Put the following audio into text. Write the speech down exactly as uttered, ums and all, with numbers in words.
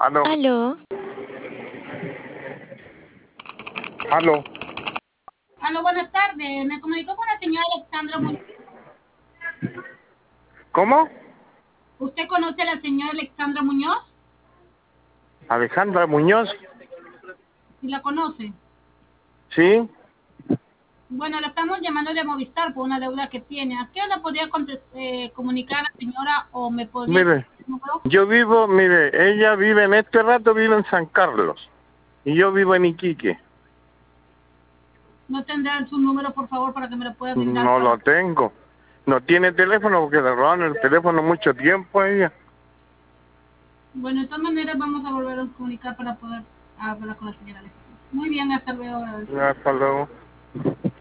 Aló, Aló, aló. Aló, buenas tardes. Me comunico con la señora Alexandra Muñoz. ¿Cómo? ¿Usted conoce a la señora Alexandra Muñoz? Alejandra Muñoz. ¿Sí la conoce? Sí. Bueno, la estamos llamando de Movistar por una deuda que tiene. ¿A qué hora podría contes- eh, comunicar a la señora o me podría dar Mire, el número? yo vivo, mire, ella vive en este rato, vive en San Carlos. Y yo vivo en Iquique. ¿No tendrán su número, por favor, para que me lo pueda brindar? No Para... lo tengo. No tiene teléfono porque le robaron el teléfono mucho tiempo a ella. Bueno, de todas maneras vamos a volver a comunicar para poder hablar con la señora Alexandra. Muy bien, hasta luego. Hasta luego.